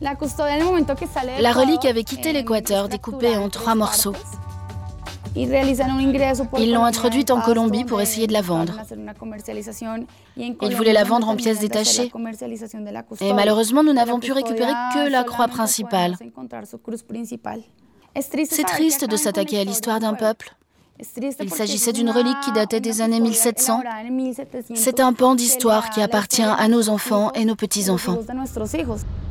La relique avait quitté l'Équateur découpée en 3 morceaux. Ils l'ont introduite en Colombie pour essayer de la vendre. Ils voulaient la vendre en pièces détachées. Et malheureusement, nous n'avons pu récupérer que la croix principale. C'est triste de s'attaquer à l'histoire d'un peuple. Il s'agissait d'une relique qui datait des années 1700. C'est un pan d'histoire qui appartient à nos enfants et nos petits-enfants.